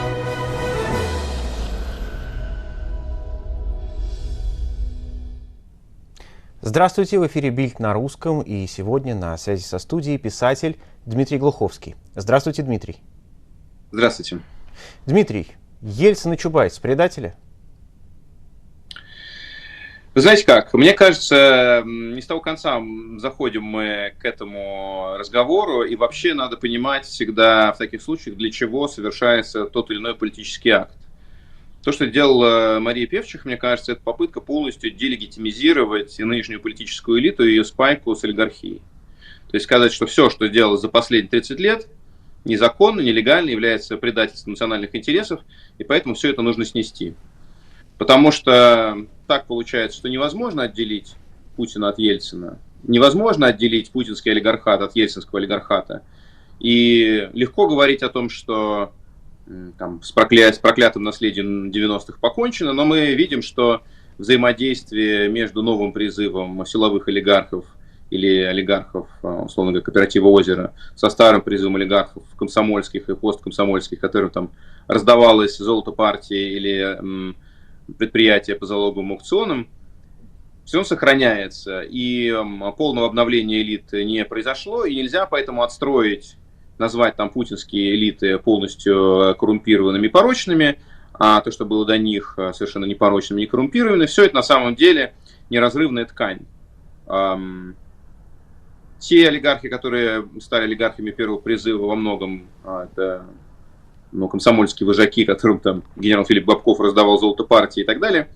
Здравствуйте, в эфире «Бильд на русском», и сегодня на связи со студией писатель Дмитрий Глуховский. Здравствуйте, Дмитрий. Здравствуйте. Дмитрий, Ельцин и Чубайс — предатели? Вы знаете как, мне кажется, не с того конца заходим мы к этому разговору, и вообще надо понимать всегда в таких случаях, для чего совершается тот или иной политический акт. То, что делала Мария Певчих, мне кажется, это попытка полностью делегитимизировать нынешнюю политическую элиту и ее спайку с олигархией. То есть сказать, что все, что делалось за последние 30 лет, незаконно, нелегально, является предательством национальных интересов, и поэтому все это нужно снести. Потому что так получается, что невозможно отделить Путина от Ельцина, невозможно отделить путинский олигархат от ельцинского олигархата. И легко говорить о том, что там, с проклятым наследием 90-х покончено, но мы видим, что взаимодействие между новым призывом силовых олигархов или олигархов, условно говоря, кооператива «Озеро», со старым призывом олигархов комсомольских и посткомсомольских, которым там раздавалось золото партии или предприятия по залоговым аукционам, все сохраняется. И полного обновления элит не произошло, и нельзя поэтому отстроить, назвать там путинские элиты полностью коррумпированными и порочными, а то, что было до них совершенно непорочным, не коррумпированным, все это на самом деле неразрывная ткань. Те олигархи, которые стали олигархами первого призыва, во многом это комсомольские вожаки, которым там генерал Филипп Бобков раздавал золото партии и так далее,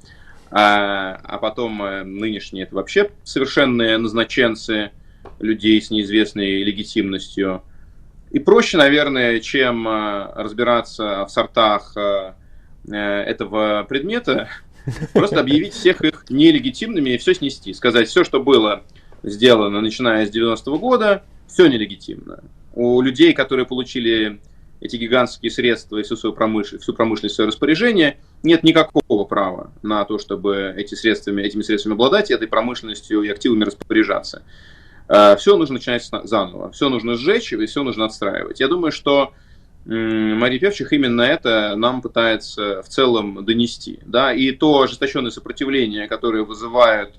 а потом нынешние это вообще совершенные назначенцы людей с неизвестной легитимностью. И проще, наверное, чем разбираться в сортах этого предмета, просто объявить всех их нелегитимными и все снести. Сказать, все, что было сделано, начиная с 90-го года, все нелегитимно. У людей, которые получили эти гигантские средства и всю промышленность в свое распоряжение, нет никакого права на то, чтобы этими средствами обладать, этой промышленностью и активами распоряжаться. Все нужно начинать заново, все нужно сжечь и все нужно отстраивать. Я думаю, что Мария Певчих именно это нам пытается в целом донести. Да? И то ожесточенное сопротивление, которое вызывают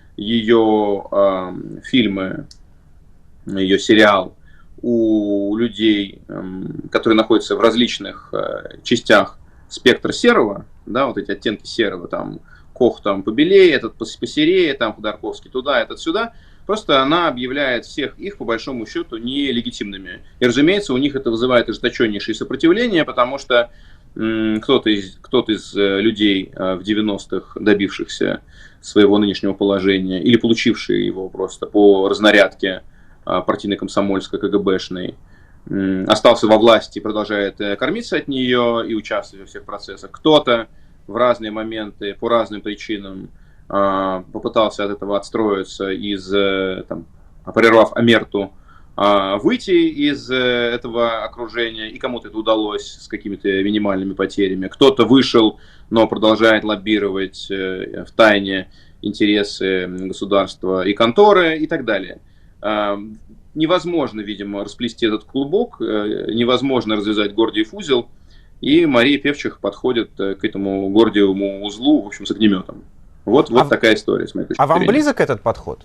ее фильмы, ее сериал у людей, которые находятся в различных частях спектра серого, да, вот эти оттенки серого, там Кох там побелее, этот посерее, там Ходорковский туда, этот сюда. Просто она объявляет всех их, по большому счету, нелегитимными. И, разумеется, у них это вызывает ожесточеннейшее сопротивление, потому что кто-то из людей в 90-х, добившихся своего нынешнего положения, или получившие его просто по разнарядке партийной, комсомольской, КГБшной, остался во власти и продолжает кормиться от нее и участвовать во всех процессах. Кто-то в разные моменты, по разным причинам, попытался от этого отстроиться, прервав омерту, выйти из этого окружения, и кому-то это удалось с какими-то минимальными потерями. Кто-то вышел, но продолжает лоббировать в тайне интересы государства и конторы и так далее. Невозможно, видимо, расплести этот клубок, невозможно развязать Гордиев узел, и Мария Певчих подходит к этому Гордиевому узлу, в общем, с огнеметом. Вот такая история, с моей точки зрения. А вам близок этот подход?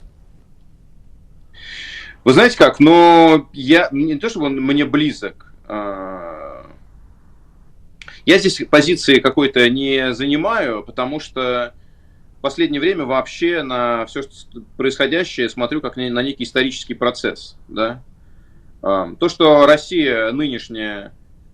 Вы знаете как, не то, чтобы он мне близок. Я здесь позиции какой-то не занимаю, потому что в последнее время вообще на все происходящее смотрю как на некий исторический процесс. Да? То, что Россия нынешняя,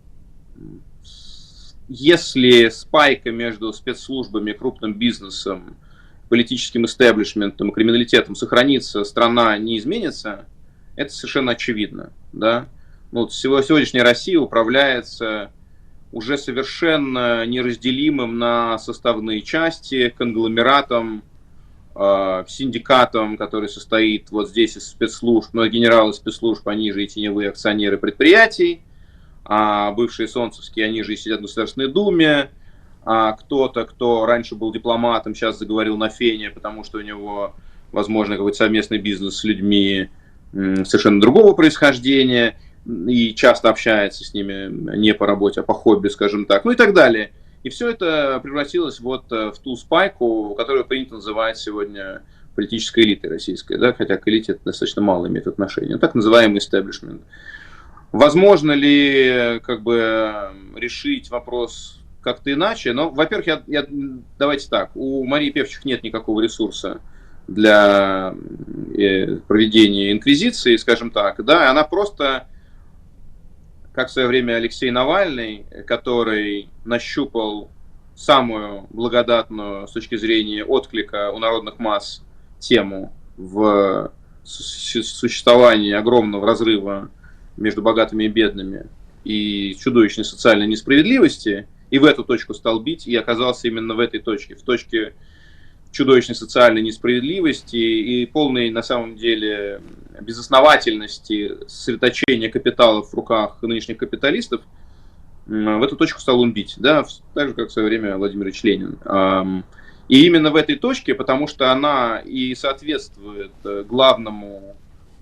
если спайка между спецслужбами, крупным бизнесом, политическим истеблишментом и криминалитетом сохранится, страна не изменится, это совершенно очевидно. Да? Сегодняшняя Россия управляется уже совершенно неразделимым на составные части конгломератом, синдикатом, который состоит вот здесь из спецслужб, но генералы спецслужб, они же и теневые акционеры предприятий, а бывшие солнцевские, они же и сидят в Государственной Думе, а кто-то, кто раньше был дипломатом, сейчас заговорил на фене, потому что у него, возможно, какой-то совместный бизнес с людьми совершенно другого происхождения. и часто общается с ними не по работе, а по хобби, скажем так, ну и так далее. И все это превратилось вот в ту спайку, которую принято называть сегодня политической элитой российской, да, хотя к элите это достаточно мало имеет отношение, так называемый истеблишмент. Возможно ли как бы решить вопрос как-то иначе? Ну, во-первых, давайте так, у Марии Певчих нет никакого ресурса для проведения инквизиции, скажем так, да, она просто, как в свое время Алексей Навальный, который нащупал самую благодатную с точки зрения отклика у народных масс тему в существовании огромного разрыва между богатыми и бедными и чудовищной социальной несправедливости, и в эту точку стал бить, и оказался именно в этой точке, в точке чудовищной социальной несправедливости и полной, на самом деле, безосновательности сосредоточения капиталов в руках нынешних капиталистов. В эту точку стал он бить, да, так же, как в свое время Владимир Ильич Ленин. И именно в этой точке, потому что она и соответствует главному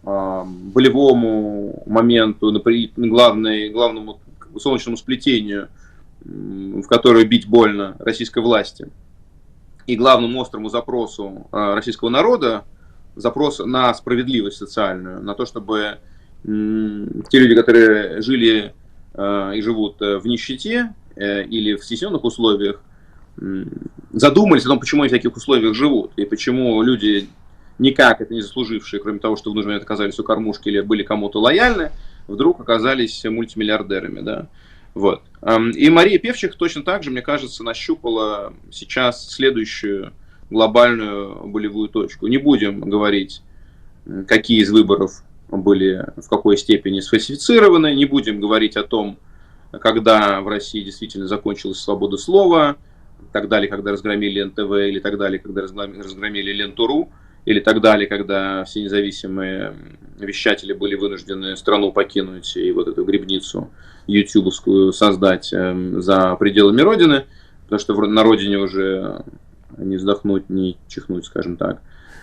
болевому моменту, главному солнечному сплетению, в которое бить больно российской власти, и главному острому запросу российского народа, запрос на справедливость социальную, на то, чтобы те люди, которые жили и живут в нищете или в стесненных условиях, задумались о том, почему они в таких условиях живут, и почему люди, никак это не заслужившие, кроме того, что в нужный момент оказались у кормушки или были кому-то лояльны, вдруг оказались мультимиллиардерами. Да? Вот. И Мария Певчих точно так же, мне кажется, нащупала сейчас следующую глобальную болевую точку. Не будем говорить, какие из выборов были в какой степени сфальсифицированы, не будем говорить о том, когда в России действительно закончилась свобода слова, так далее, когда разгромили НТВ, или так далее, когда разгромили Ленту.ру, или так далее, когда все независимые вещатели были вынуждены страну покинуть и вот эту гребницу ютубовскую создать за пределами Родины, потому что на Родине уже не вздохнуть, не чихнуть, скажем так.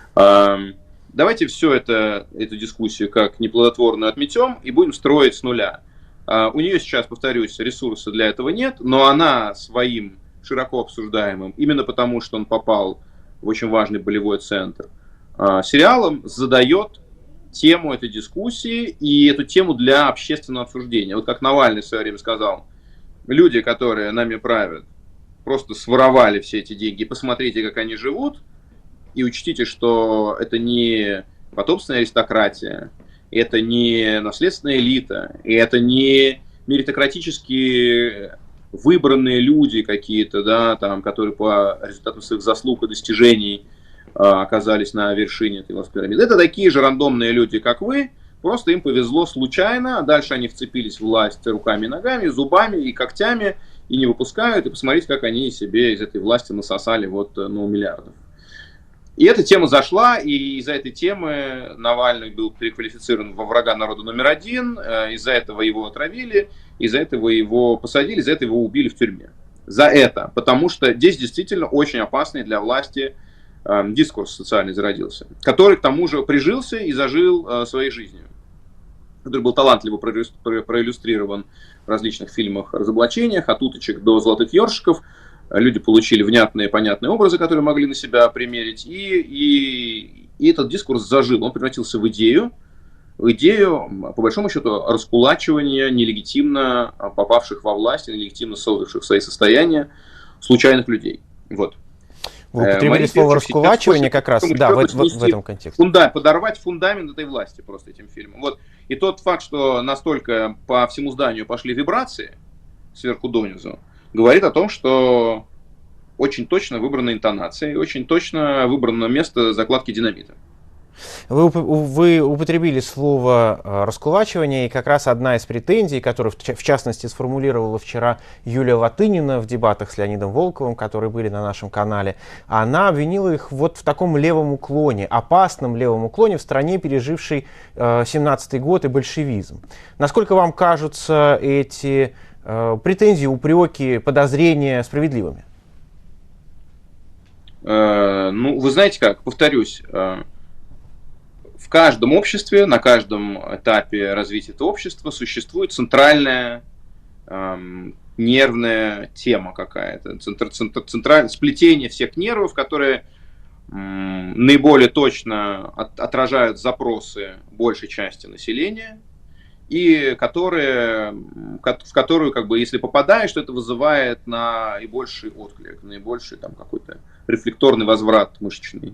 Давайте эту дискуссию как неплодотворную отметем и будем строить с нуля. У нее сейчас, повторюсь, ресурса для этого нет, но она своим широко обсуждаемым, именно потому, что он попал в очень важный болевой центр, сериалом задает тему этой дискуссии и эту тему для общественного обсуждения. Вот как Навальный в свое время сказал, люди, которые нами правят, просто своровали все эти деньги, посмотрите, как они живут, и учтите, что это не потомственная аристократия, это не наследственная элита, и это не меритократически выбранные люди какие-то, да, там, которые по результатам своих заслуг и достижений оказались на вершине этой властной пирамиды. Это такие же рандомные люди, как вы, просто им повезло случайно, а дальше они вцепились в власть руками, ногами, зубами и когтями, и не выпускают, и посмотрите, как они себе из этой власти насосали миллиардов. И эта тема зашла, и из-за этой темы Навальный был переквалифицирован во врага народа номер один, из-за этого его отравили, из-за этого его посадили, из-за этого его убили в тюрьме. За это, потому что здесь действительно очень опасный для власти дискурс социальный зародился, который к тому же прижился и зажил своей жизнью, который был талантливо проиллюстрирован в различных фильмах разоблачениях, от уточек до золотых ёршиков. Люди получили внятные, понятные образы, которые могли на себя примерить, и этот дискурс зажил, он превратился в идею, по большому счету, раскулачивания нелегитимно попавших во власть, нелегитимно создавших свои состояния случайных людей. Вот. Вы употребили слово «раскулачивание» как раз, да, в этом контексте. Подорвать фундамент этой власти просто этим фильмом. Вот. И тот факт, что настолько по всему зданию пошли вибрации сверху донизу, говорит о том, что очень точно выбрана интонация и очень точно выбрано место закладки динамита. Вы употребили слово «раскулачивание», и как раз одна из претензий, которую в частности сформулировала вчера Юлия Латынина в дебатах с Леонидом Волковым, которые были на нашем канале, она обвинила их вот в таком левом уклоне, опасном левом уклоне в стране, пережившей 17-й год и большевизм. Насколько вам кажутся эти претензии, упреки, подозрения справедливыми? Вы знаете как, повторюсь, в каждом обществе, на каждом этапе развития этого общества существует центральная нервная тема какая-то, центральное сплетение всех нервов, которые наиболее точно отражают запросы большей части населения, и в которую, как бы, если попадаешь, то это вызывает наибольший отклик, наибольший там какой-то рефлекторный возврат мышечный.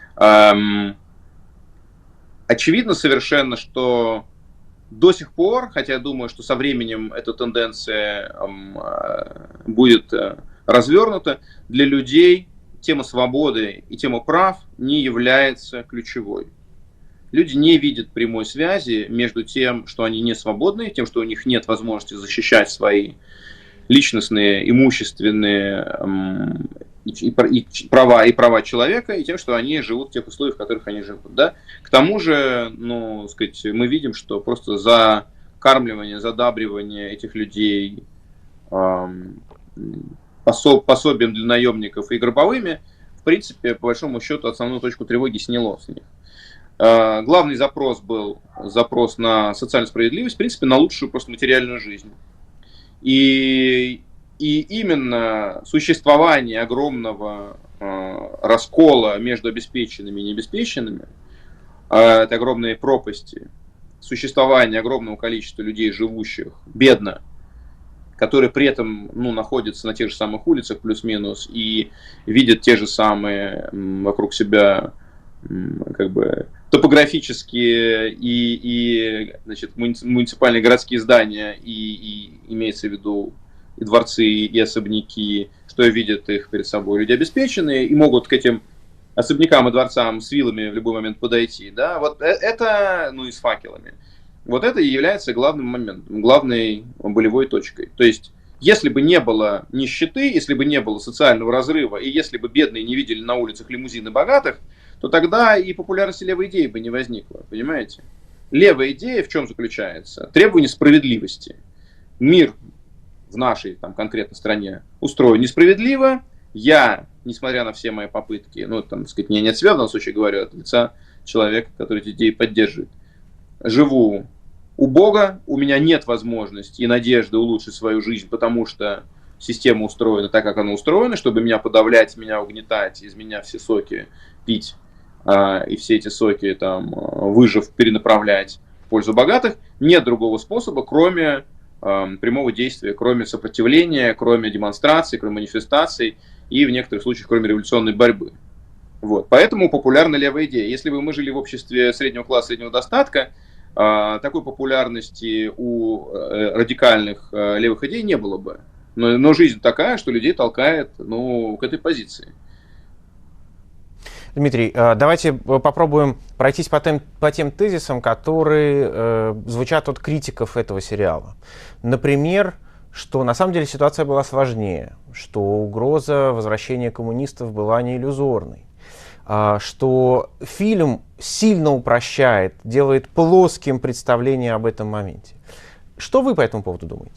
Очевидно совершенно, что до сих пор, хотя я думаю, что со временем эта тенденция будет развернута, для людей тема свободы и тема прав не является ключевой. Люди не видят прямой связи между тем, что они не свободны, тем, что у них нет возможности защищать свои личностные, имущественные права человека, и тем, что они живут в тех условиях, в которых они живут. Да? К тому же, мы видим, что просто закармливание, задабривание этих людей пособием для наемников и гробовыми, в принципе, по большому счету, основную точку тревоги сняло с них. Главный запрос был запрос на социальную справедливость, в принципе, на лучшую просто материальную жизнь. И именно существование огромного раскола между обеспеченными и необеспеченными, это огромные пропасти, существование огромного количества людей, живущих бедно, которые при этом находятся на тех же самых улицах плюс-минус и видят те же самые вокруг себя как бы топографические и значит, муниципальные городские здания, и имеется в виду и дворцы, и особняки, что видят их перед собой люди обеспеченные, и могут к этим особнякам и дворцам с вилами в любой момент подойти. Да? Вот это, и с факелами. Вот это и является главным моментом, главной болевой точкой. То есть, если бы не было нищеты, если бы не было социального разрыва, и если бы бедные не видели на улицах лимузины богатых, то тогда и популярности левой идеи бы не возникло, понимаете? Левая идея в чем заключается? Требование справедливости. Мир в нашей конкретной стране устроен несправедливо. Я, несмотря на все мои попытки, не от себя в данном случае говорю, от лица человека, который эти идеи поддерживает, живу убого, у меня нет возможности и надежды улучшить свою жизнь, потому что система устроена так, как она устроена, чтобы меня подавлять, меня угнетать, из меня все соки пить, и все эти соки, выжив, перенаправлять в пользу богатых. Нет другого способа, кроме прямого действия, кроме сопротивления, кроме демонстраций, кроме манифестаций и в некоторых случаях кроме революционной борьбы. Вот. Поэтому популярна левая идея. Если бы мы жили в обществе среднего класса, среднего достатка, такой популярности у радикальных левых идей не было бы. Но жизнь такая, что людей толкает к этой позиции. Дмитрий, давайте попробуем пройтись по тем тезисам, которые звучат от критиков этого сериала. Например, что на самом деле ситуация была сложнее, что угроза возвращения коммунистов была не иллюзорной, что фильм сильно упрощает, делает плоским представление об этом моменте. Что вы по этому поводу думаете?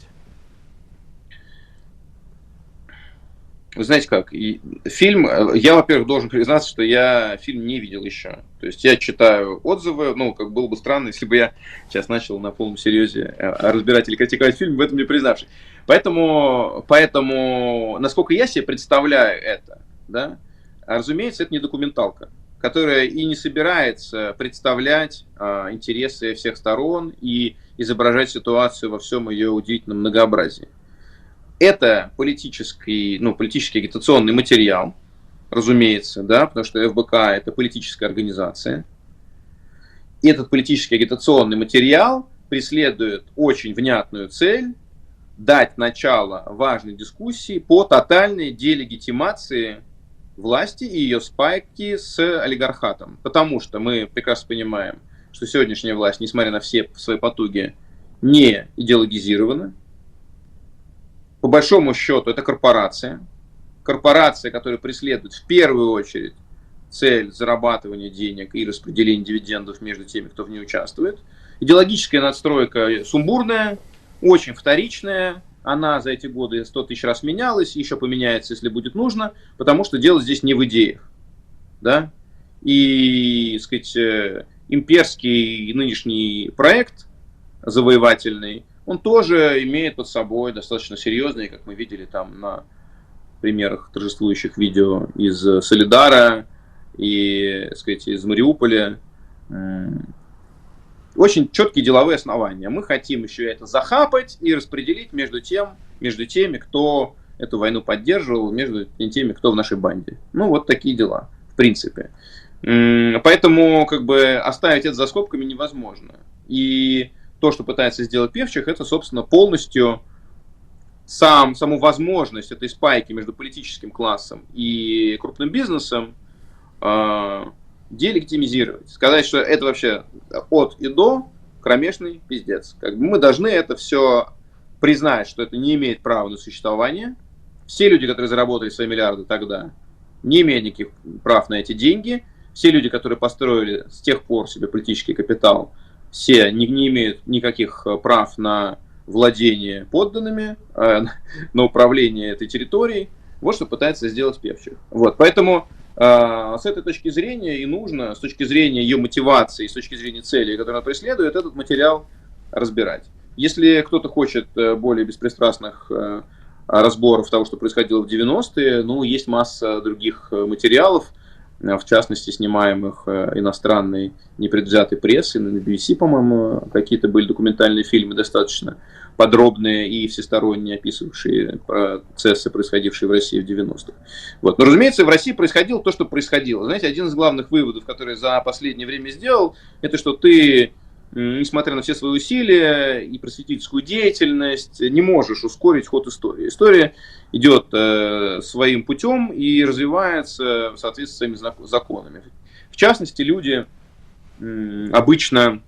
Вы знаете как, фильм, я, во-первых, должен признаться, что я фильм не видел еще. То есть я читаю отзывы, было бы странно, если бы я сейчас начал на полном серьезе разбирать или критиковать фильм, в этом не признавшись. Поэтому, насколько я себе представляю это, да, разумеется, это не документалка, которая и не собирается представлять интересы всех сторон и изображать ситуацию во всем ее удивительном многообразии. Это политический агитационный материал, разумеется, да, потому что ФБК – это политическая организация. И этот политический агитационный материал преследует очень внятную цель дать начало важной дискуссии по тотальной делегитимации власти и ее спайки с олигархатом. Потому что мы прекрасно понимаем, что сегодняшняя власть, несмотря на все свои потуги, не идеологизирована. По большому счету, это корпорация. Корпорация, которая преследует в первую очередь цель зарабатывания денег и распределения дивидендов между теми, кто в ней участвует. Идеологическая надстройка сумбурная, очень вторичная. Она за эти годы 100 тысяч раз менялась, еще поменяется, если будет нужно, потому что дело здесь не в идеях. Да? И, имперский нынешний проект завоевательный, он тоже имеет под собой достаточно серьезные, как мы видели там на примерах торжествующих видео из Солидара и, так сказать, из Мариуполя, очень четкие деловые основания. Мы хотим еще это захапать и распределить между теми, кто эту войну поддерживал, между теми, кто в нашей банде. Ну, вот такие дела, в принципе. Поэтому, как бы, оставить это за скобками невозможно. И то, что пытается сделать Певчих, это, собственно, полностью саму возможность этой спайки между политическим классом и крупным бизнесом делегитимизировать. Сказать, что это вообще от и до кромешный пиздец. Как бы мы должны это все признать, что это не имеет права на существование. Все люди, которые заработали свои миллиарды тогда, не имеют никаких прав на эти деньги. Все люди, которые построили с тех пор себе политический капитал, все не имеют никаких прав на владение подданными, на управление этой территорией. Вот что пытается сделать Певчих. Вот, поэтому с этой точки зрения и нужно, с точки зрения ее мотивации, с точки зрения цели, которую она преследует, этот материал разбирать. Если кто-то хочет более беспристрастных разборов того, что происходило в 90-е, ну, есть масса других материалов, в частности, снимаемых иностранной непредвзятой прессой, на BBC, по-моему, какие-то были документальные фильмы достаточно подробные и всесторонне описывавшие процессы, происходившие в России в 90-х. Вот. Но, разумеется, в России происходило то, что происходило. Знаете, один из главных выводов, который за последнее время сделал, это что ты, несмотря на все свои усилия и просветительскую деятельность, не можешь ускорить ход истории. История идет своим путем и развивается в соответствии с своими законами. В частности, люди обычно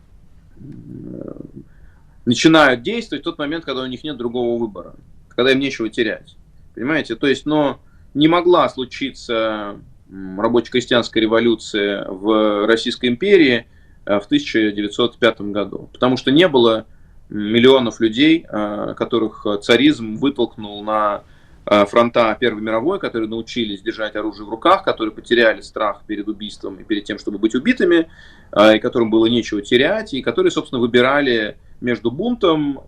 начинают действовать в тот момент, когда у них нет другого выбора, когда им нечего терять. Понимаете? То есть, но не могла случиться рабоче-крестьянская революция в Российской империи в 1905 году, потому что не было миллионов людей, которых царизм вытолкнул на фронта Первой мировой, которые научились держать оружие в руках, которые потеряли страх перед убийством и перед тем, чтобы быть убитыми, и которым было нечего терять, и которые, собственно, выбирали между бунтом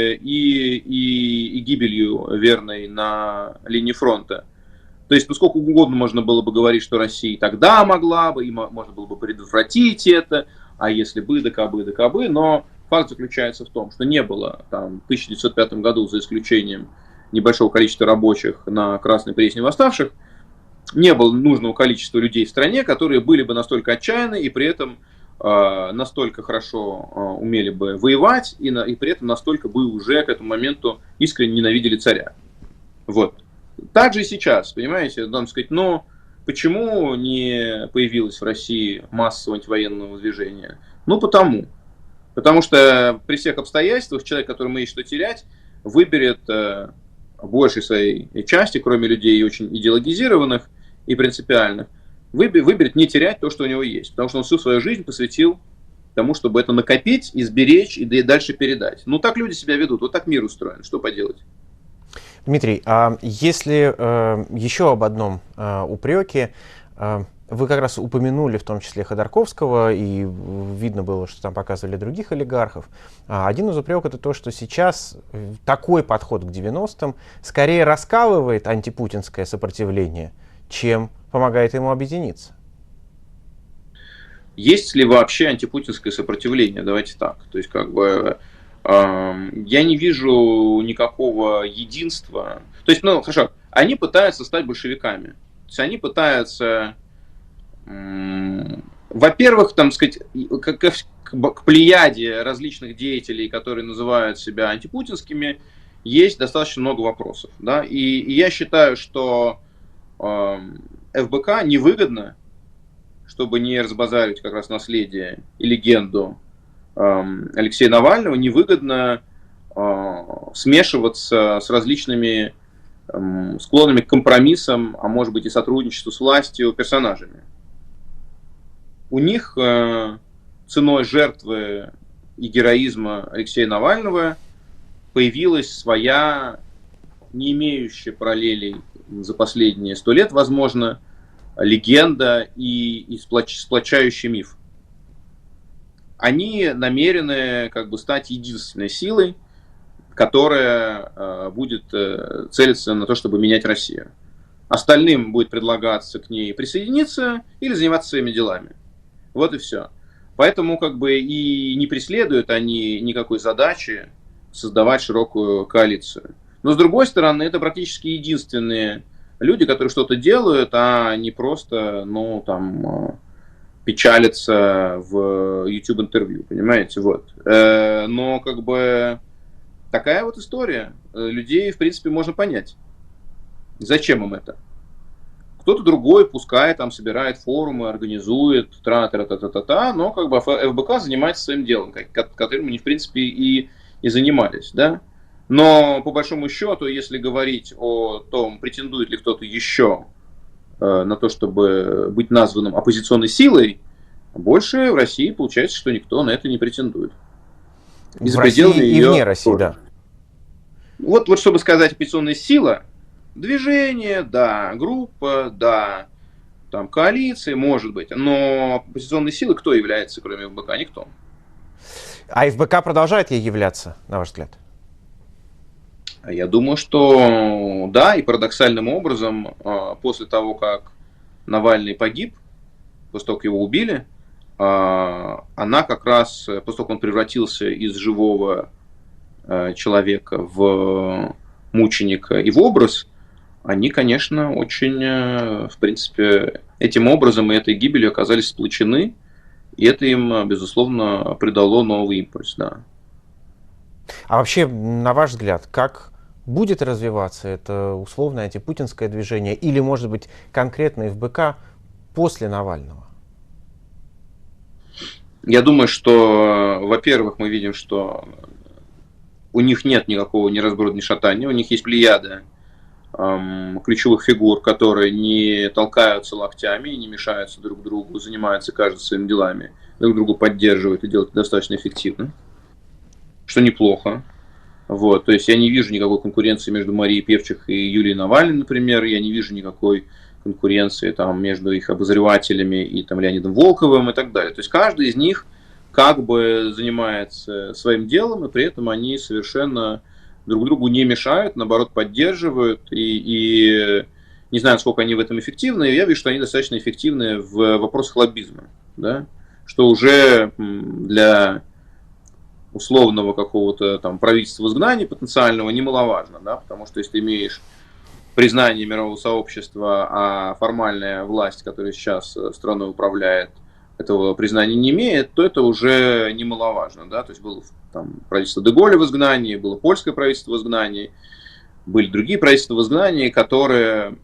и гибелью верной на линии фронта. То есть, сколько угодно можно было бы говорить, что Россия тогда могла бы, и можно было бы предотвратить это, а если бы, да кабы, но факт заключается в том, что не было там, в 1905 году, за исключением небольшого количества рабочих на Красной Пресне восставших, не было нужного количества людей в стране, которые были бы настолько отчаянны и при этом настолько хорошо умели бы воевать и при этом настолько бы уже к этому моменту искренне ненавидели царя. Вот. Так же и сейчас, понимаете, надо сказать, но почему не появилось в России массового антивоенного движения? Ну, потому что при всех обстоятельствах человек, которому есть что терять, выберет большей своей части, кроме людей очень идеологизированных и принципиальных, выберет не терять то, что у него есть. Потому что он всю свою жизнь посвятил тому, чтобы это накопить, изберечь и дальше передать. Ну, так люди себя ведут, вот так мир устроен, что поделать. Дмитрий, а если еще об одном упреке, вы как раз упомянули в том числе Ходорковского, и видно было, что там показывали других олигархов. Один из упреков — это то, что сейчас такой подход к 90-м скорее раскалывает антипутинское сопротивление, чем помогает ему объединиться. Есть ли вообще антипутинское сопротивление? Давайте так. То есть, как бы, я не вижу никакого единства. То есть, ну, хорошо, они пытаются стать большевиками. То есть, они пытаются, во-первых, там, сказать, к плеяде различных деятелей, которые называют себя антипутинскими, есть достаточно много вопросов. Да? И я считаю, что ФБК невыгодно, чтобы не разбазаривать как раз наследие и легенду Алексея Навального, невыгодно смешиваться с различными склонными к компромиссам, а может быть и сотрудничеству с властью персонажами. У них ценой жертвы и героизма Алексея Навального появилась своя, не имеющая параллелей за последние 100 лет, возможно, легенда и сплочающий миф. они намерены как бы стать единственной силой, которая будет целиться на то, чтобы менять Россию. Остальным будет предлагаться к ней присоединиться или заниматься своими делами. Вот и все. Поэтому как бы и не преследуют они никакой задачи создавать широкую коалицию. Но с другой стороны, это практически единственные люди, которые что-то делают, а не просто, ну, там, печалятся в YouTube интервью, понимаете, вот. Но как бы такая вот история. Людей, в принципе, можно понять. Зачем им это? Кто-то другой, пускай там собирает форумы, организует, тра-та-та-та-та-та, но как бы ФБК занимается своим делом, которым они, в принципе, и занимались, да. Но, по большому счету, если говорить о том, претендует ли кто-то еще на то, чтобы быть названным оппозиционной силой, больше в России получается, что никто на это не претендует. И в России и вне России, тоже. Да. Вот чтобы сказать оппозиционная сила, движение, да, группа, да, там коалиции, может быть, но оппозиционной силой кто является, кроме ФБК? Никто. А ФБК продолжает ей являться, на ваш взгляд? Я думаю, что да, и парадоксальным образом, после того, как Навальный погиб, после того, как его убили, она как раз, после того, как он превратился из живого человека в мученика и в образ, они, конечно, очень, в принципе, этим образом и этой гибелью оказались сплочены, и это им, безусловно, придало новый импульс, да. А вообще, на ваш взгляд, как будет развиваться это условное антипутинское движение или, может быть, конкретно ФБК после Навального? Я думаю, что, во-первых, мы видим, что у них нет никакого ни разброда, ни шатания, у них есть плеяда ключевых фигур, которые не толкаются локтями и не мешаются друг другу, занимаются каждый своими делами, друг другу поддерживают и делают это достаточно эффективно, что неплохо. Вот, то есть я не вижу никакой конкуренции между Марией Певчих и Юлией Навальной, например, я не вижу никакой конкуренции там, между их обозревателями и там, Леонидом Волковым и так далее. То есть каждый из них как бы занимается своим делом, и при этом они совершенно друг другу не мешают, наоборот, поддерживают, и не знаю, насколько они в этом эффективны, я вижу, что они достаточно эффективны в вопросах лоббизма, да? Что уже для условного какого-то там правительства в изгнании потенциального немаловажно, да? Потому что если ты имеешь признание мирового сообщества, а формальная власть, которая сейчас страной управляет, этого признания не имеет, то это уже немаловажно. Да? То есть было там, правительство де Голля в изгнании, было польское правительство в изгнании, были другие правительства в изгнании, которые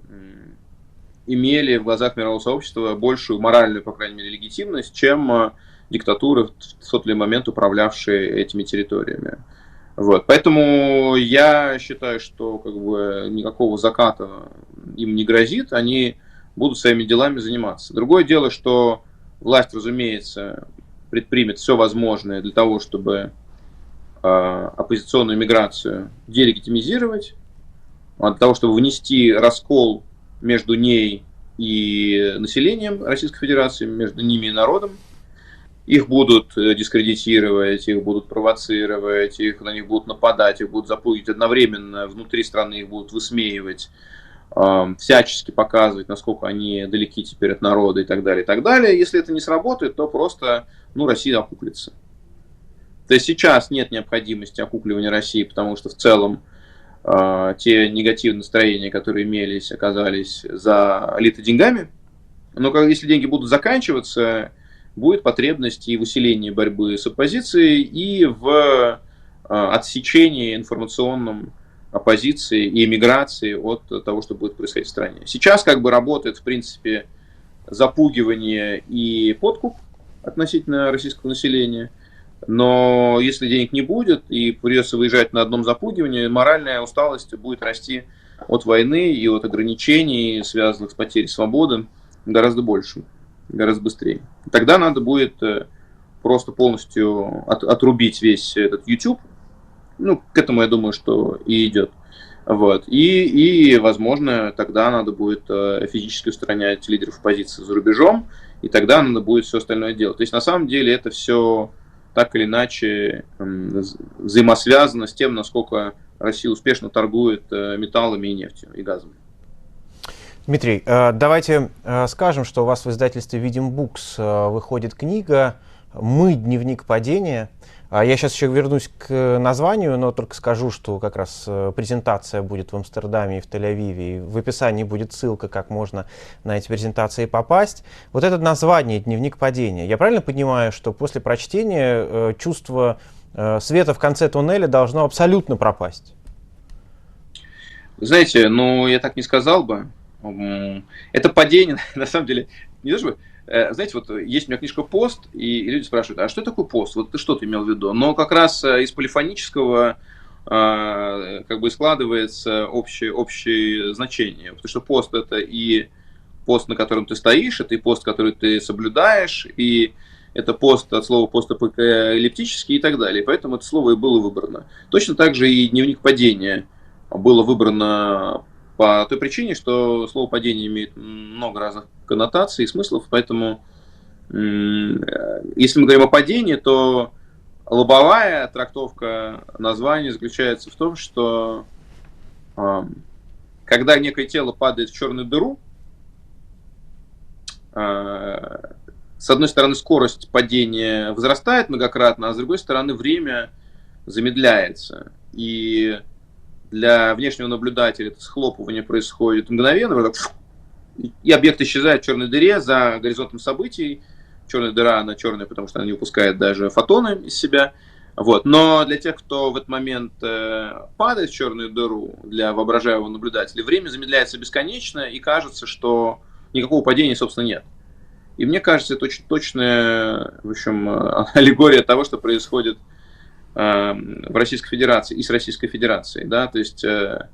имели в глазах мирового сообщества большую моральную, по крайней мере, легитимность, чем диктатуры, в тот ли момент управлявшие этими территориями. Вот. Поэтому я считаю, что как бы, никакого заката им не грозит, они будут своими делами заниматься. Другое дело, что власть, разумеется, предпримет все возможное для того, чтобы оппозиционную миграцию делегитимизировать, для того, чтобы внести раскол между ней и населением Российской Федерации, между ними и народом. Их будут дискредитировать, их будут провоцировать, на них будут нападать, их будут запугивать одновременно, внутри страны их будут высмеивать, всячески показывать, насколько они далеки теперь от народа и так далее, и так далее. Если это не сработает, то просто Россия окуклится. То есть сейчас нет необходимости окукливания России, потому что в целом те негативные настроения, которые имелись, оказались залиты деньгами. Но если деньги будут заканчиваться, будет потребность и в усилении борьбы с оппозицией, и в отсечении информационном оппозиции и эмиграции от того, что будет происходить в стране. Сейчас как бы работает, в принципе, запугивание и подкуп относительно российского населения, но если денег не будет и придется выезжать на одном запугивании, моральная усталость будет расти от войны и от ограничений, связанных с потерей свободы, гораздо больше, гораздо быстрее. Тогда надо будет просто полностью отрубить весь этот YouTube. К этому, я думаю, что и идет. Вот. И, возможно, тогда надо будет физически устранять лидеров оппозиции за рубежом, и тогда надо будет все остальное делать. То есть, на самом деле, это все так или иначе взаимосвязано с тем, насколько Россия успешно торгует металлами и нефтью, и газом. Дмитрий, давайте скажем, что у вас в издательстве Видим Букс выходит книга «Мы. Дневник падения». Я сейчас еще вернусь к названию, но только скажу, что как раз презентация будет в Амстердаме и в Тель-Авиве. И в описании будет ссылка, как можно на эти презентации попасть. Вот это название «Дневник падения». Я правильно понимаю, что после прочтения чувство света в конце туннеля должно абсолютно пропасть? Знаете, ну я так не сказал бы. Это падение, на самом деле, не то чтобы... Знаете, вот есть у меня книжка «Пост», и люди спрашивают, а что такое пост? Вот ты что ты имел в виду? Но как раз из полифонического как бы складывается общее значение. Потому что пост — это и пост, на котором ты стоишь, это и пост, который ты соблюдаешь, и это пост от слова постапокалиптический и так далее. Поэтому это слово и было выбрано. Точно так же и дневник падения было выбрано по той причине, что слово «падение» имеет много разных коннотаций и смыслов, поэтому если мы говорим о падении, то лобовая трактовка названия заключается в том, что когда некое тело падает в черную дыру, с одной стороны скорость падения возрастает многократно, а с другой стороны время замедляется. И для внешнего наблюдателя это схлопывание происходит мгновенно, и объект исчезает в черной дыре за горизонтом событий. Черная дыра, она черная, потому что она не выпускает даже фотоны из себя. Вот. Но для тех, кто в этот момент падает в черную дыру, для воображаемого наблюдателя, время замедляется бесконечно, и кажется, что никакого падения, собственно, нет. И мне кажется, это очень точная, в общем, аллегория того, что происходит в Российской Федерации и с Российской Федерацией, да, то есть,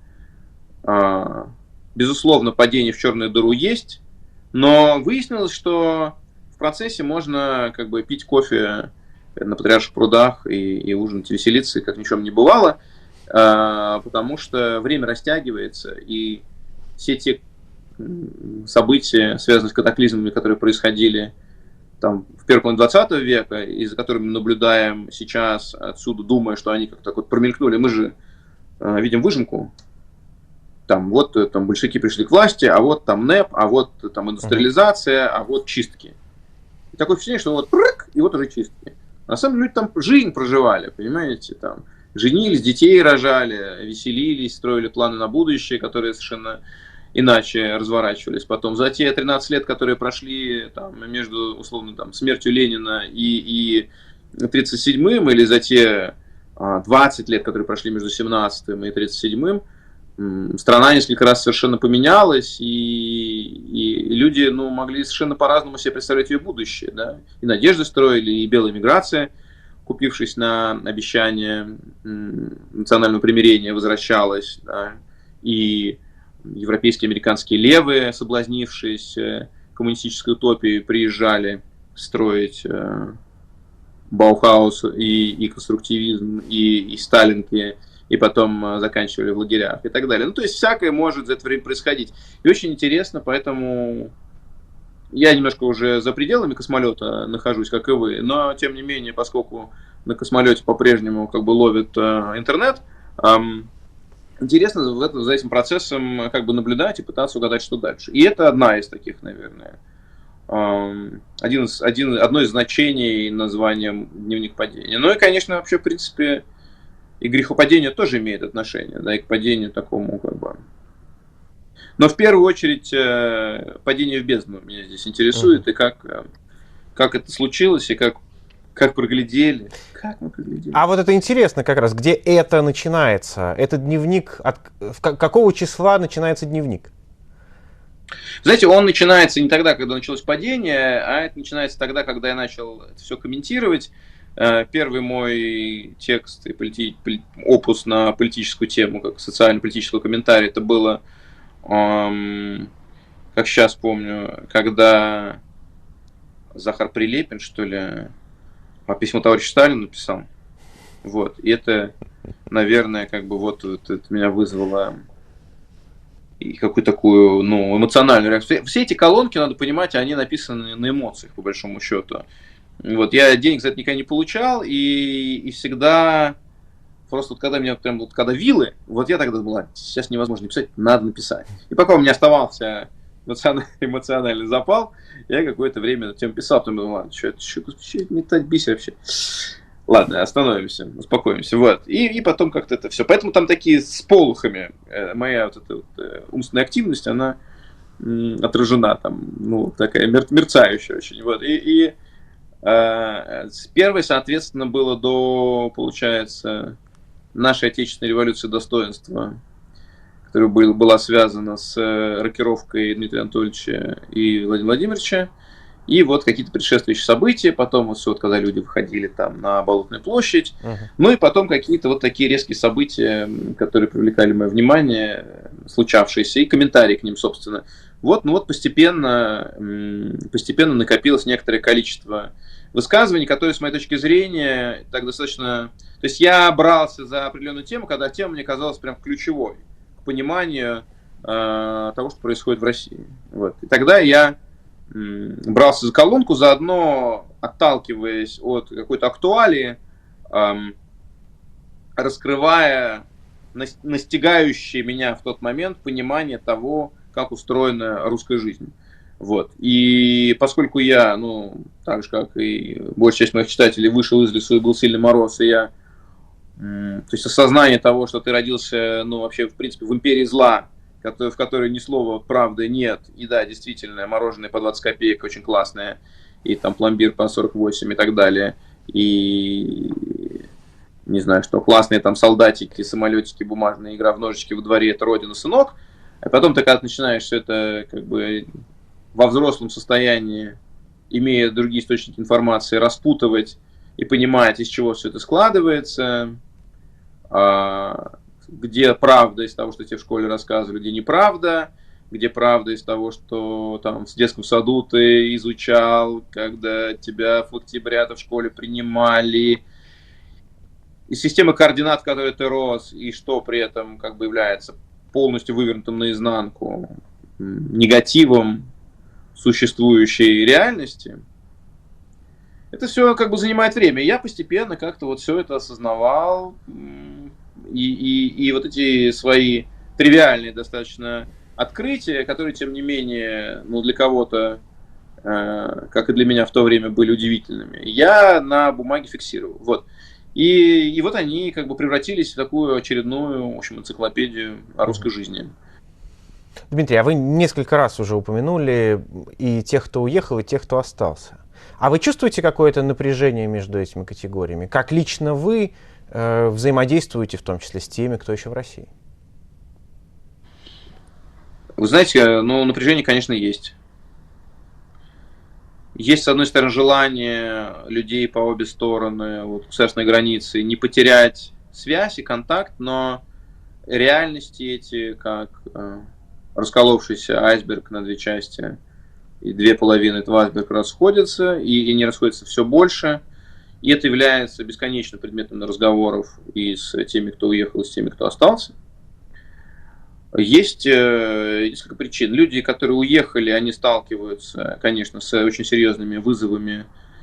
безусловно, падение в черную дыру есть, но выяснилось, что в процессе можно как бы пить кофе на Патриарших прудах и ужинать, и веселиться, как ни в чем не бывало, потому что время растягивается, и все те события, связанные с катаклизмами, которые происходили там, в первой половине 20 века, и за которыми мы наблюдаем сейчас отсюда, думая, что они как-то вот промелькнули. Мы же видим выжимку. Там вот там большевики пришли к власти, а вот там НЭП, а вот там индустриализация, а вот чистки. И такое впечатление, что вот прыг, и вот уже чистки. На самом деле люди там жизнь проживали, понимаете, там женились, детей рожали, веселились, строили планы на будущее, которые совершенно иначе разворачивались потом. За те 13 лет, которые прошли там, между, условно, там, смертью Ленина и 37-м, или за те 20 лет, которые прошли между 17-м и 37-м, страна несколько раз совершенно поменялась, и люди могли совершенно по-разному себе представлять ее будущее. Да? И надежды строили, и белая миграция, купившись на обещание национального примирения, возвращалась, да? И европейские, американские левые, соблазнившись коммунистической утопией, приезжали строить Баухаус и конструктивизм, и сталинки, и потом заканчивали в лагерях и так далее. Ну, то есть всякое может за это время происходить. И очень интересно, поэтому я немножко уже за пределами космолета нахожусь, как и вы, но тем не менее, поскольку на космолете по-прежнему как бы ловит интернет, интересно за этим процессом как бы наблюдать и пытаться угадать, что дальше. И это одна из таких, наверное, одно из значений названием «Дневник падения». Ну и, конечно, вообще, в принципе, и грехопадение тоже имеет отношение, да, и к падению такому, как бы. Но в первую очередь падение в бездну меня здесь интересует, и как это случилось, и как проглядели. Как мы проглядели? А вот это интересно как раз, где это начинается? Это дневник, какого числа начинается дневник? Знаете, он начинается не тогда, когда началось падение, а это начинается тогда, когда я начал это все комментировать. Первый мой текст и опус на политическую тему, как социально-политический комментарий, это было, как сейчас помню, когда Захар Прилепин, что ли, письмо товарищу Сталину написал. Вот. И это, наверное, как бы вот это меня вызвало и какую-то такую, эмоциональную реакцию. Все эти колонки, надо понимать, они написаны на эмоциях, по большому счету. Вот, я денег за это никогда не получал, и всегда, просто вот когда меня прям вот когда вилы, вот я тогда думал, сейчас невозможно не писать, надо написать. И пока у меня оставался эмоциональный запал, я какое-то время над тем писал, потом думал, ладно, что это метать бисер вообще. Ладно, остановимся, успокоимся. Вот. И потом как-то это все. Поэтому там такие с полухами моя вот эта вот, умственная активность, она отражена там, ну, такая мерцающая очень. Вот. И с первой, соответственно, было до, получается, нашей Отечественной революции достоинства, которая была связана с рокировкой Дмитрия Анатольевича и Владимира Владимировича. И вот какие-то предшествующие события, потом вот, когда люди выходили там на Болотную площадь, ну и потом какие-то вот такие резкие события, которые привлекали мое внимание, случавшиеся, и комментарии к ним, собственно. Вот, ну вот постепенно накопилось некоторое количество высказываний, которые, с моей точки зрения, так достаточно... То есть я брался за определенную тему, когда тема мне казалась прям ключевой к пониманию того, что происходит в России. Вот. И тогда я брался за колонку, заодно отталкиваясь от какой-то актуалии, раскрывая настигающее меня в тот момент понимание того, как устроена русская жизнь. Вот. И поскольку я, ну, так же, как и большая часть моих читателей, вышел из лесу и был сильный мороз, и я, то есть осознание того, что ты родился, ну, вообще, в принципе, в империи зла, в которой ни слова правды нет, и да, действительно, мороженое по 20 копеек очень классное, и там пломбир по 48 и так далее, и не знаю, что классные там солдатики, самолетики, бумажная игра в ножички во дворе, это родина, сынок, а потом ты когда начинаешь все это как бы во взрослом состоянии, имея другие источники информации, распутывать и понимать, из чего все это складывается, где правда из того, что тебе в школе рассказывали, где неправда, где правда из того, что там в детском саду ты изучал, когда тебя флактибрята в школе принимали, и система координат, в которой ты рос, и что при этом как бы является полностью вывернутым наизнанку негативом существующей реальности, это все как бы занимает время. И я постепенно как-то вот все это осознавал, и вот эти свои тривиальные достаточно открытия, которые, тем не менее, ну, для кого-то, как и для меня в то время, были удивительными, я на бумаге фиксировал. Вот. И вот они как бы превратились в такую очередную, в общем, энциклопедию о русской жизни. Дмитрий, а вы несколько раз уже упомянули и тех, кто уехал, и тех, кто остался. А вы чувствуете какое-то напряжение между этими категориями? Как лично вы взаимодействуете, в том числе с теми, кто еще в России? Вы знаете, ну, напряжение, конечно, есть. Есть, с одной стороны, желание людей по обе стороны вот, государственной границы не потерять связь и контакт, но реальности эти, как расколовшийся айсберг на две части, и две половины этого айсберга расходятся, и не расходятся все больше. И это является бесконечным предметом разговоров и с теми, кто уехал, и с теми, кто остался. Есть несколько причин. Люди, которые уехали, они сталкиваются, конечно, с очень серьезными вызовами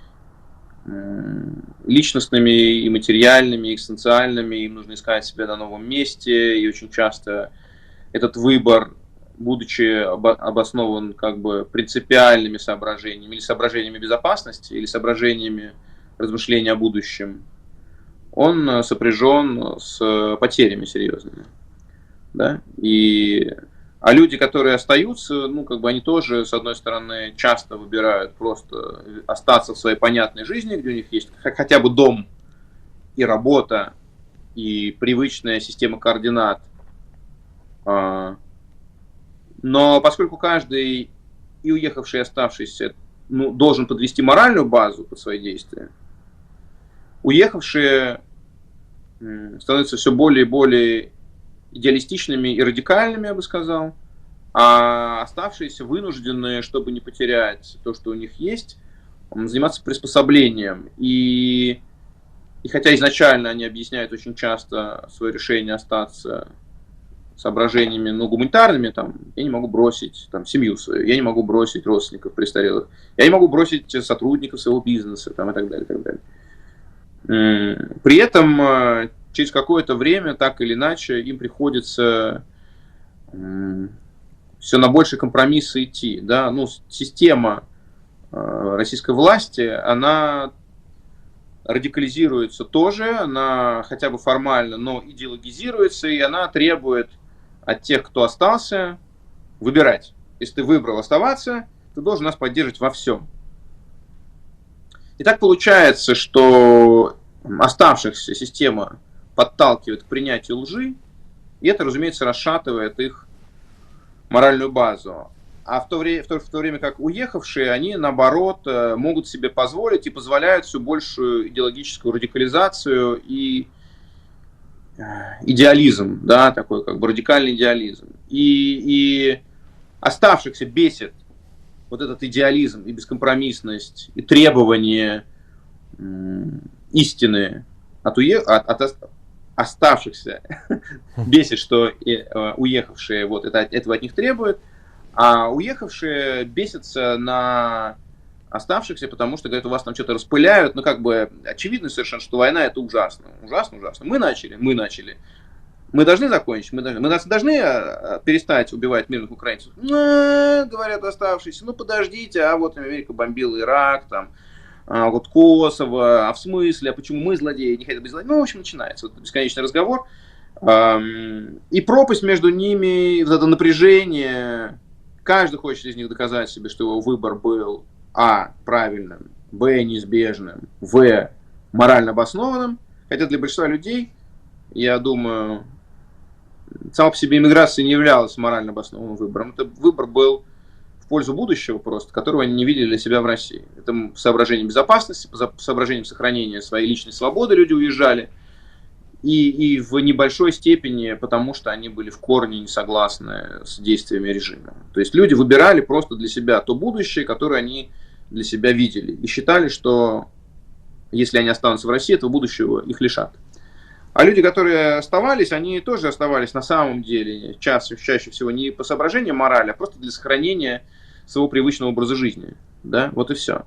личностными и материальными, и экзистенциальными. Им нужно искать себя на новом месте, и очень часто этот выбор, будучи обоснован как бы принципиальными соображениями, или соображениями безопасности, или соображениями размышления о будущем, он сопряжен с потерями серьезными. Да? А люди, которые остаются, ну, как бы они тоже, с одной стороны, часто выбирают просто остаться в своей понятной жизни, где у них есть хотя бы дом и работа, и привычная система координат. Но поскольку каждый, и уехавший, и оставшийся, ну, должен подвести моральную базу под свои действия, уехавшие становятся все более и более идеалистичными и радикальными, я бы сказал, а оставшиеся вынуждены, чтобы не потерять то, что у них есть, заниматься приспособлением. И хотя изначально они объясняют очень часто свое решение остаться соображениями, ну, гуманитарными, там, я не могу бросить там, семью свою, я не могу бросить родственников престарелых, я не могу бросить сотрудников своего бизнеса, там, и так далее, и так далее. При этом через какое-то время, так или иначе, им приходится все на большие компромиссы идти. Да? Ну, система российской власти, она радикализируется тоже, она хотя бы формально, но идеологизируется, и она требует от тех, кто остался, выбирать. Если ты выбрал оставаться, ты должен нас поддерживать во всем. И так получается, что оставшихся система подталкивает к принятию лжи, и это, разумеется, расшатывает их моральную базу. А в то время как уехавшие, они, наоборот, могут себе позволить и позволяют все большую идеологическую радикализацию и идеализм, да, такой как бы радикальный идеализм. И оставшихся бесит вот этот идеализм и бескомпромиссность, и требование истины от оставшихся. Бесит, что уехавшие вот этого от них требуют, а уехавшие бесятся на оставшихся, потому что, говорят, у вас там что-то распыляют. Ну, как бы очевидно совершенно, что война это ужасно. Ужасно. Мы начали. Мы должны закончить. Мы должны перестать убивать мирных украинцев. Говорят оставшиеся. Ну, подождите, а вот Америка бомбила Ирак, там, вот Косово, а в смысле, а почему мы злодеи, не хотят быть злодеями? Ну, в общем, начинается вот бесконечный разговор. И пропасть между ними, вот это напряжение, каждый хочет из них доказать себе, что его выбор был правильным, неизбежным, морально обоснованным. Хотя для большинства людей, я думаю, сама по себе иммиграция не являлась морально обоснованным выбором. Это выбор был в пользу будущего просто, которого они не видели для себя в России. Это по соображениям безопасности, по соображениям сохранения своей личной свободы люди уезжали. И в небольшой степени, потому что они были в корне не согласны с действиями режима. То есть люди выбирали просто для себя то будущее, которое они для себя видели. И считали, что если они останутся в России, этого будущего их лишат. А люди, которые оставались, они тоже оставались на самом деле чаще всего не по соображениям морали, а просто для сохранения своего привычного образа жизни. Да? Вот и все.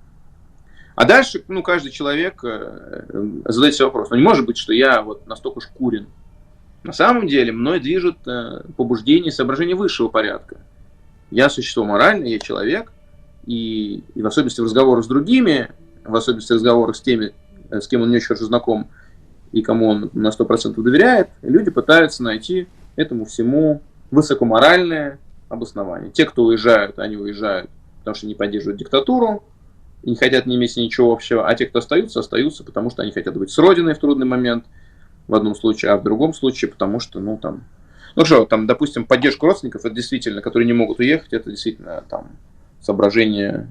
А дальше, каждый человек задает себе вопрос. Не может быть, что я вот настолько шкурен. На самом деле, мной движет побуждение и соображение высшего порядка. Я существо моральное, я человек. И в особенности в разговорах с другими, в особенности в разговорах с теми, с кем он не очень хорошо знаком, и кому он на 100% доверяет, люди пытаются найти этому всему высокоморальное обоснование. Те, кто уезжают, они уезжают, потому что не поддерживают диктатуру, и не хотят не иметь с ней ничего общего, а те, кто остаются, потому что они хотят быть с родиной в трудный момент, в одном случае, а в другом случае, потому что, допустим, поддержку родственников, это действительно, которые не могут уехать, это действительно соображение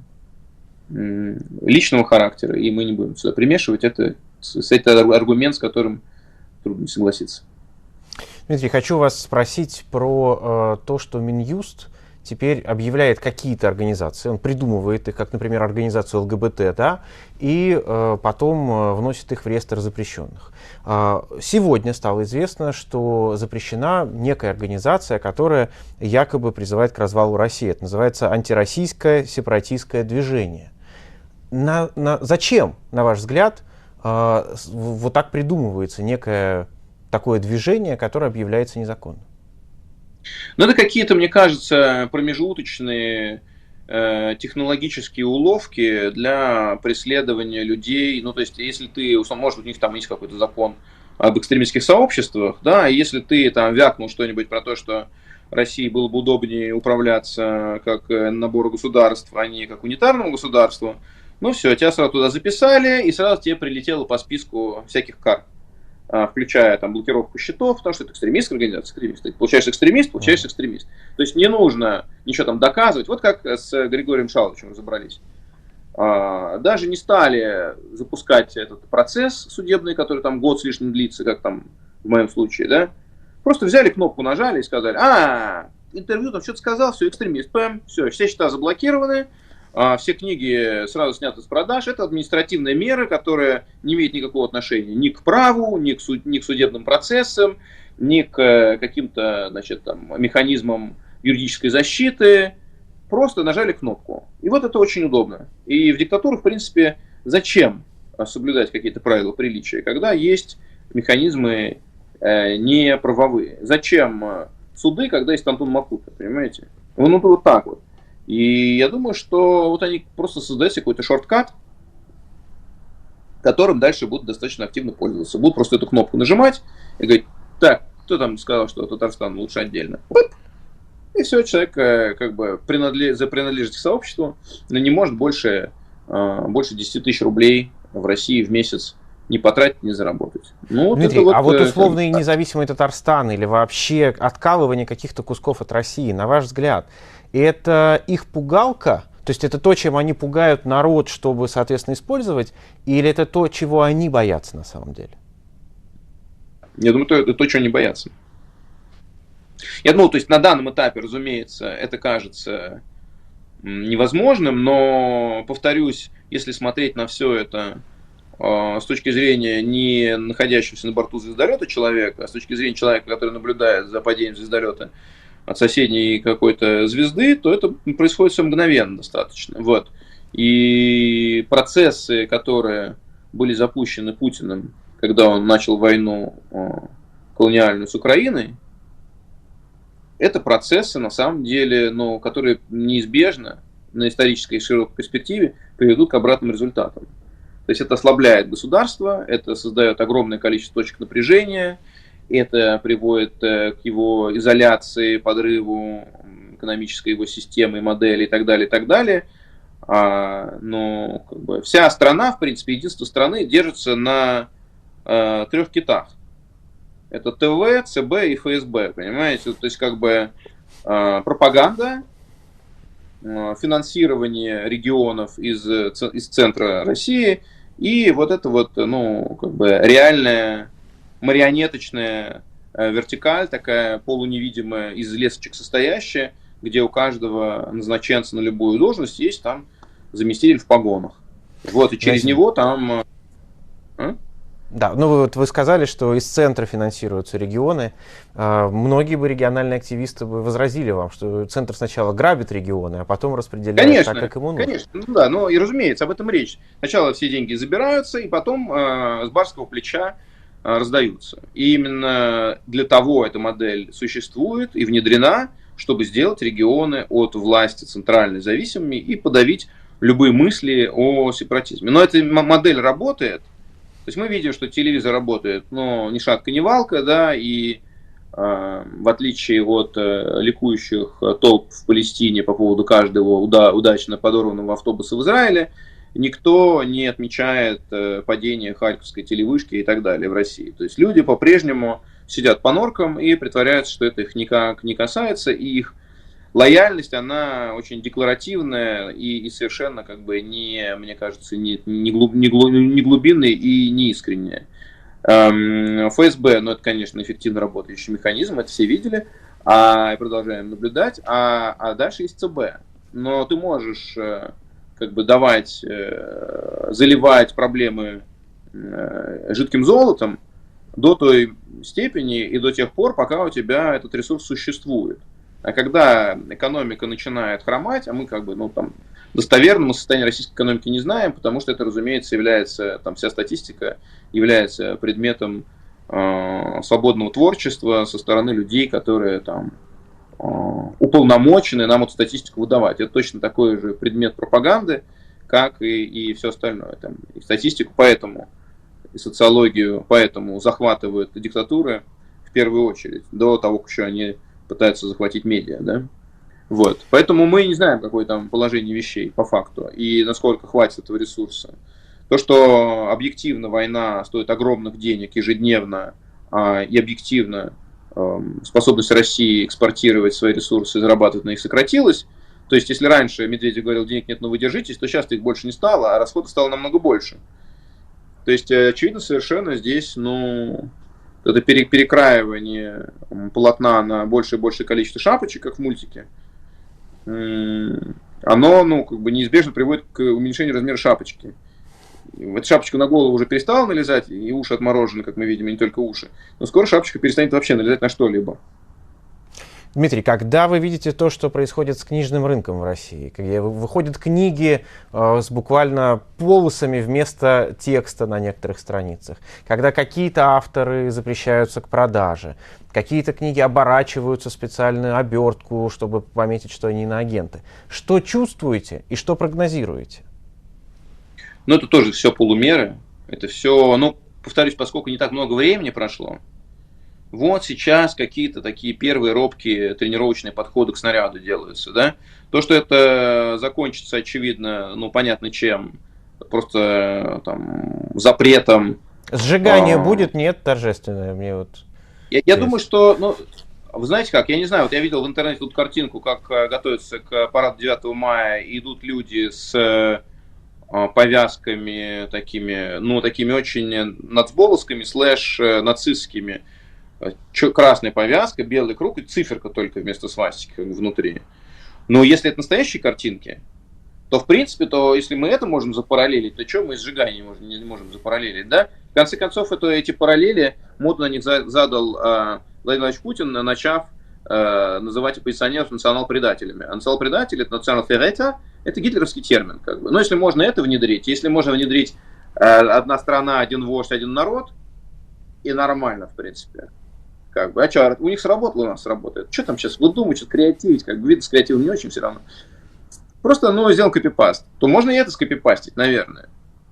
личного характера, и мы не будем сюда примешивать, это аргумент, с которым трудно не согласиться. Дмитрий, хочу вас спросить про то, что Минюст теперь объявляет какие-то организации, он придумывает их, как, например, организацию ЛГБТ, да, и потом вносит их в реестр запрещенных. Сегодня стало известно, что запрещена некая организация, которая якобы призывает к развалу России. Это называется антироссийское сепаратистское движение. Зачем, на ваш взгляд, вот так придумывается некое такое движение, которое объявляется незаконным? Это какие-то, мне кажется, промежуточные технологические уловки для преследования людей. То есть, если ты, может, у них там есть какой-то закон об экстремистских сообществах, да, и если ты там вякнул что-нибудь про то, что России было бы удобнее управляться как набору государств, а не как унитарному государству, все, тебя сразу туда записали, и сразу тебе прилетело по списку всяких кар, включая блокировку счетов, потому что это экстремистская организация, экстремист. Ты получаешь экстремист. То есть не нужно ничего доказывать. Вот как с Григорием Шаловичем разобрались. Даже не стали запускать этот процесс судебный, который год с лишним длится, как в моем случае, да. Просто взяли кнопку, нажали и сказали, интервью что-то сказал, все, экстремист, все счета заблокированы. Все книги сразу сняты с продаж. Это административная мера, которая не имеет никакого отношения ни к праву, ни к судебным процессам, ни к каким-то, значит, там, механизмам юридической защиты, просто нажали кнопку. И вот это очень удобно. И в диктатуру, в принципе, зачем соблюдать какие-то правила приличия, когда есть механизмы не правовые? Зачем суды, когда есть Антон Макута, понимаете? Ну, вот так вот. И я думаю, что вот они просто создают какой-то шорткат, которым дальше будут достаточно активно пользоваться. Будут просто эту кнопку нажимать и говорить: так, кто там сказал, что Татарстан лучше отдельно? И все, человек как бы принадлежит к сообществу, но не может больше 10 тысяч рублей в России в месяц не потратить, не заработать. Ну, вот Дмитрий, это вот, а вот условный независимый Татарстан или вообще откалывание каких-то кусков от России, на ваш взгляд, это их пугалка? То есть это то, чем они пугают народ, чтобы, соответственно, использовать, или это то, чего они боятся на самом деле? Я думаю, это то, чего они боятся. Я думаю, то есть на данном этапе, разумеется, это кажется невозможным, но, повторюсь, если смотреть на все это с точки зрения не находящегося на борту звездолета человека, а с точки зрения человека, который наблюдает за падением звездолета от соседней какой-то звезды, то это происходит все мгновенно достаточно. Вот. И процессы, которые были запущены Путиным, когда он начал войну колониальную с Украиной, это процессы, на самом деле, которые неизбежно на исторической и широкой перспективе приведут к обратным результатам. То есть это ослабляет государство, это создает огромное количество точек напряжения, это приводит к его изоляции, подрыву экономической его системы, модели и так далее, и так далее. Но как бы вся страна, в принципе, единство страны держится на 3 китах. Это ТВ, ЦБ и ФСБ, понимаете? То есть как бы пропаганда, финансирование регионов из центра России и вот это вот, как бы реальная марионеточная вертикаль, такая полуневидимая, из лесочек состоящая, где у каждого назначенца на любую должность есть там заместитель в погонах. Вот, и через него там... Да, вы сказали, что из центра финансируются регионы. Многие бы региональные активисты бы возразили вам, что центр сначала грабит регионы, а потом распределяет, конечно, так, как ему нужно. Конечно, и разумеется, об этом речь. Сначала все деньги забираются, и потом с барского плеча раздаются. И именно для того эта модель существует и внедрена, чтобы сделать регионы от власти центральной зависимыми и подавить любые мысли о сепаратизме. Но эта модель работает. То есть мы видим, что телевизор работает, но ни шатка, ни валка, да, и в отличие от ликующих толп в Палестине по поводу каждого удачно подорванного автобуса в Израиле, никто не отмечает падение Харьковской телевышки и так далее в России. То есть люди по-прежнему сидят по норкам и притворяются, что это их никак не касается, и их лояльность, она очень декларативная и совершенно, как бы, мне кажется, не глубинная и не искренняя. ФСБ, это, конечно, эффективно работающий механизм, это все видели, и продолжаем наблюдать, а дальше есть ЦБ. Но ты можешь как бы заливать проблемы жидким золотом до той степени и до тех пор, пока у тебя этот ресурс существует. А когда экономика начинает хромать, а мы как бы, достоверного состояния российской экономики не знаем, потому что это, разумеется, является, вся статистика является предметом свободного творчества со стороны людей, которые уполномочены нам эту статистику выдавать. Это точно такой же предмет пропаганды, как и все остальное. И статистику поэтому, и социологию поэтому захватывают диктатуры в первую очередь, до того, как еще они пытаются захватить медиа, да? Вот. Поэтому мы не знаем, какое там положение вещей по факту и насколько хватит этого ресурса. То, что объективно война стоит огромных денег ежедневно, и объективно способность России экспортировать свои ресурсы и зарабатывать на них сократилась. То есть, если раньше Медведев говорил, денег нет, но вы держитесь, то сейчас их больше не стало, а расходов стало намного больше. То есть, очевидно совершенно здесь, это перекраивание полотна на большее и большее количество шапочек, как в мультике, оно, как бы неизбежно приводит к уменьшению размера шапочки. эта шапочка на голову уже перестала налезать, и уши отморожены, как мы видим, и не только уши. Но скоро шапочка перестанет вообще налезать на что-либо. Дмитрий, когда вы видите то, что происходит с книжным рынком в России, когда выходят книги с буквально полосами вместо текста на некоторых страницах, когда какие-то авторы запрещаются к продаже, какие-то книги оборачиваются в специальную обертку, чтобы пометить, что они иноагенты, что чувствуете и что прогнозируете? Но это тоже все полумеры, это все, ну, повторюсь, поскольку не так много времени прошло, вот сейчас какие-то такие первые робкие тренировочные подходы к снаряду делаются, да. То, что это закончится, очевидно, ну, понятно чем, просто там запретом. Сжигание будет? Нет, торжественное? Мне вот... Я думаю, что, ну, вы знаете как, я не знаю, вот я видел в интернете тут картинку, как готовятся к параду 9 мая, идут люди с повязками такими, ну, такими очень нацболовскими, нацистскими. Красная повязка, белый круг и циферка только вместо свастики внутри. Но если это настоящие картинки, то в принципе, то если мы это можем запараллелить, то что мы сжигание не можем запараллелить, да? В конце концов, эти параллели моду на них задал Владимир Владимирович Путин, начав называть оппозиционеров национал-предателями. А национал-предатель, это национал-ферета, это гитлеровский термин. Как бы. Но если можно это внедрить, если можно внедрить одна страна, один вождь, один народ, и нормально, в принципе. Как бы, а что, у них сработало, у нас сработает. Что там сейчас выдумывать, что-то креативить, как бы, видно, с креативом не очень все равно. Просто, ну, сделал копипаст. То можно и это скопипастить, наверное.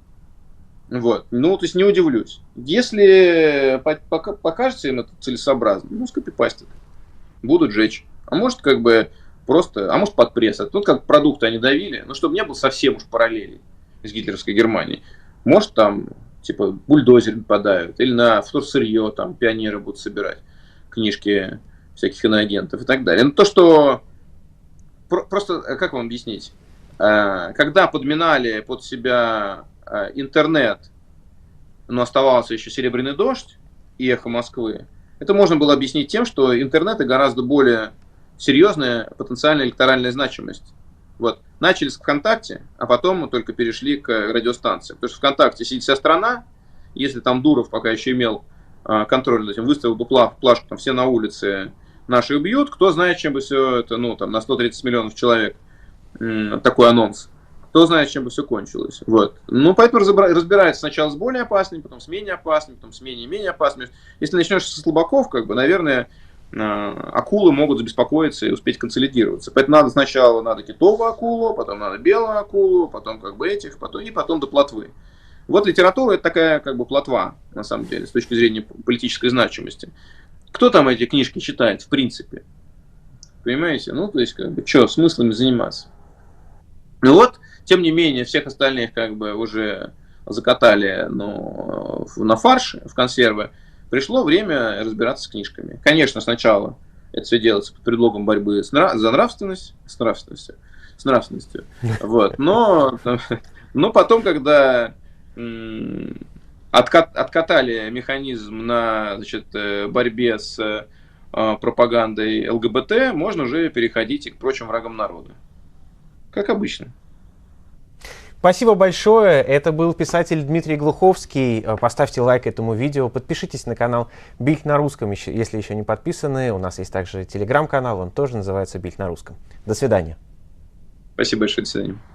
Вот. Ну, то есть не удивлюсь. Если покажется им это целесообразно, ну, скопипастят. Будут жечь. А может, как бы, просто, а может, под пресс. Ну, как продукты они давили, ну, чтобы не было совсем уж параллелей с гитлеровской Германией. Может, там, типа, бульдозер подают, или на вторсырье, там, пионеры будут собирать книжки всяких иноагентов и так далее. Но то, что... Просто, как вам объяснить? Когда подминали под себя интернет, но оставался еще «Серебряный дождь» и «Эхо Москвы», это можно было объяснить тем, что интернет гораздо более серьезная потенциальная электоральная значимость. Вот. Начали с ВКонтакте, а потом мы только перешли к радиостанциям. Потому что ВКонтакте сидит вся страна, если там Дуров пока еще имел контроль над этим, выставил бы плашку, там все на улице наши убьют, кто знает, чем бы все это, ну, там, на 130 миллионов человек такой анонс. Кто знает, чем бы все кончилось. Вот. Ну, поэтому разбирается сначала с более опасными, потом с менее опасными, потом с менее опасными. Если начнешь со слабаков, как бы, наверное, акулы могут забеспокоиться и успеть консолидироваться. Поэтому надо китовую акулу, потом надо белую акулу, потом как бы этих, потом до плотвы. Вот литература — это такая как бы плотва, на самом деле, с точки зрения политической значимости. Кто там эти книжки читает, в принципе? Понимаете? Ну, то есть, как бы, что, смыслами заниматься? Ну вот, тем не менее, всех остальных как бы уже закатали, ну, на фарш, в консервы. Пришло время разбираться с книжками. Конечно, сначала это все делается под предлогом борьбы за нравственность, с нравственностью. Вот. Но потом, когда откатали механизм на, значит, борьбе с пропагандой ЛГБТ, можно уже переходить и к прочим врагам народа. Как обычно. Спасибо большое. Это был писатель Дмитрий Глуховский. Поставьте лайк этому видео. Подпишитесь на канал Бильд на русском, если еще не подписаны. У нас есть также телеграм-канал, он тоже называется Бильд на русском. До свидания. Спасибо большое. До свидания.